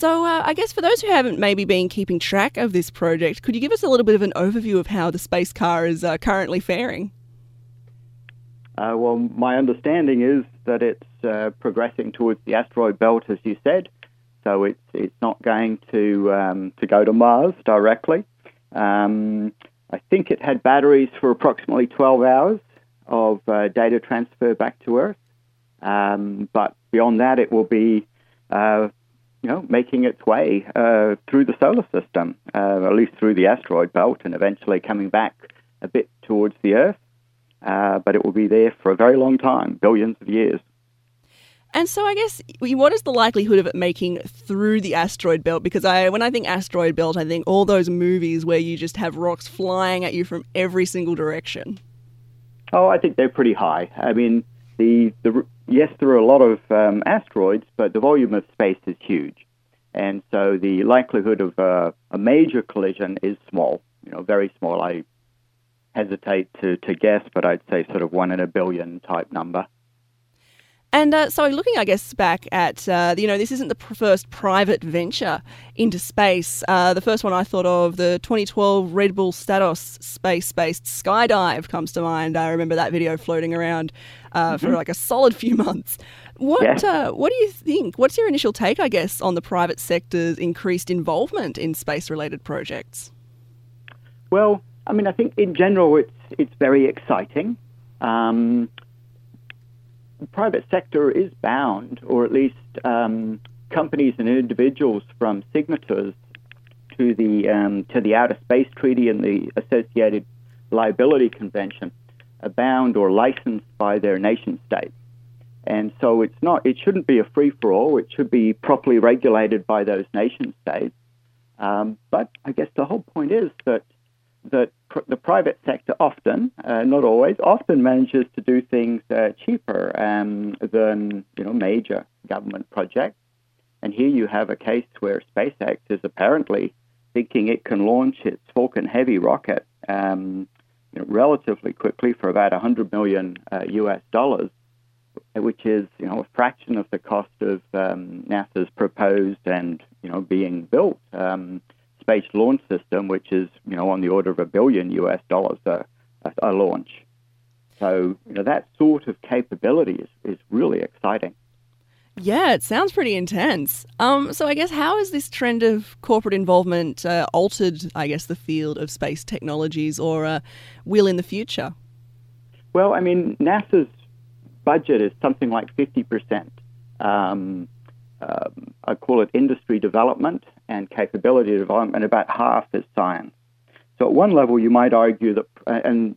So I guess for those who haven't maybe been keeping track of this project, could you give us a little bit of an overview of how the space car is currently faring? Well, my understanding is that it's progressing towards the asteroid belt, as you said. So it's not going to go to Mars directly. I think it had batteries for approximately 12 hours of data transfer back to Earth. But beyond that, it will be, making its way through the solar system, at least through the asteroid belt, and eventually coming back a bit towards the Earth. But it will be there for a very long time, billions of years. And so I guess, what is the likelihood of it making through the asteroid belt? Because when I think asteroid belt, I think all those movies where you just have rocks flying at you from every single direction. Oh, I think they're pretty high. I mean, yes, there are a lot of asteroids, but the volume of space is huge. And so the likelihood of a major collision is small, very small. I hesitate to guess, but I'd say sort of 1 in a billion type number. And so looking, I guess, back at, this isn't the first private venture into space. The first one I thought of, the 2012 Red Bull Statos space-based skydive comes to mind. I remember that video floating around for like a solid few months. What do you think? What's your initial take, I guess, on the private sector's increased involvement in space-related projects? Well, I mean, I think in general it's very exciting. The private sector is bound, or at least companies and individuals from signatories to the Outer Space Treaty and the associated liability convention are bound or licensed by their nation states. And so it shouldn't be a free-for-all. It should be properly regulated by those nation states. But I guess the whole point is that the private sector often, not always, often manages to do things cheaper than major government projects. And here you have a case where SpaceX is apparently thinking it can launch its Falcon Heavy rocket relatively quickly for about $100 million US dollars, which is a fraction of the cost of NASA's proposed and being built Space Launch System, which is on the order of $1 billion US dollars a launch. So that sort of capability is really exciting. Yeah, it sounds pretty intense. So I guess how has this trend of corporate involvement altered, I guess, the field of space technologies, or will in the future? Well, I mean, NASA's budget is something like 50%. I call it industry development and capability development, about half is science. So at one level, you might argue that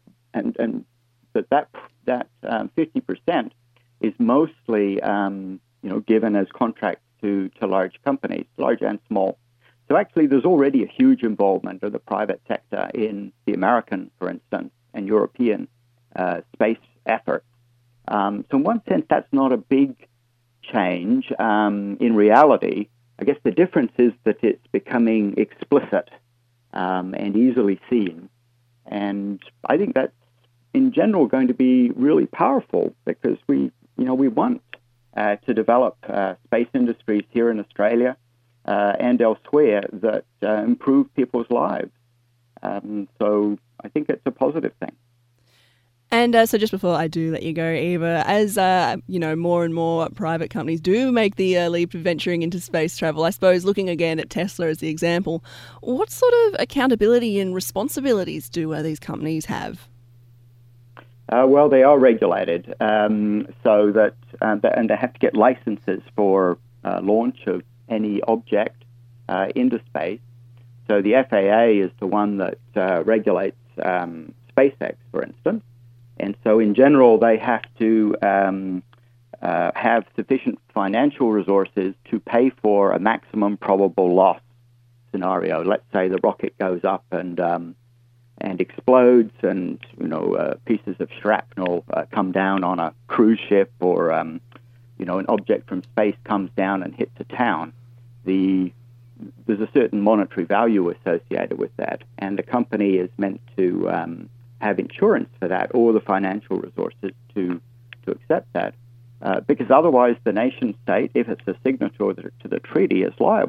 that 50% is mostly given as contracts to large companies, large and small. So actually, there's already a huge involvement of the private sector in the American, for instance, and European space efforts. So in one sense, that's not a big change. In reality, I guess the difference is that it's becoming explicit and easily seen. And I think that's, in general, going to be really powerful because we want to develop space industries here in Australia and elsewhere that improve people's lives. So I think it's a positive thing. And so just before I do let you go, Eva, as more and more private companies do make the leap of venturing into space travel, I suppose looking again at Tesla as the example, what sort of accountability and responsibilities do these companies have? Well, they are regulated, so that and they have to get licenses for launch of any object into space. So the FAA is the one that regulates SpaceX, for instance. And so in general, they have to have sufficient financial resources to pay for a maximum probable loss scenario. Let's say the rocket goes up and explodes, and pieces of shrapnel come down on a cruise ship, or an object from space comes down and hits a town. There's a certain monetary value associated with that, and the company is meant to have insurance for that, or the financial resources to accept that, because otherwise the nation state, if it's a signatory to the treaty, is liable.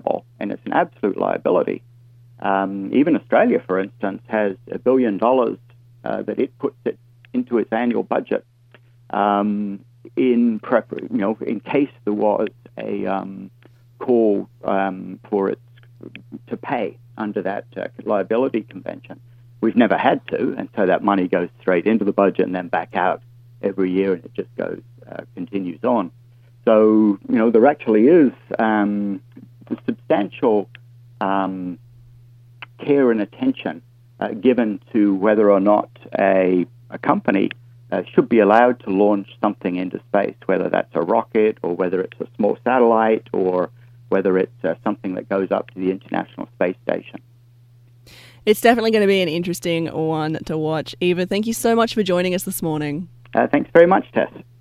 mean, it's an absolute liability. Even Australia, for instance, has $1 billion that it puts into its annual budget in case there was a call for it to pay under that liability convention. We've never had to, and so that money goes straight into the budget and then back out every year, and it just continues on. So, there actually is substantial care and attention given to whether or not a company should be allowed to launch something into space, whether that's a rocket or whether it's a small satellite or whether it's something that goes up to the International Space Station. It's definitely going to be an interesting one to watch. Eva, thank you so much for joining us this morning. Thanks very much, Tess.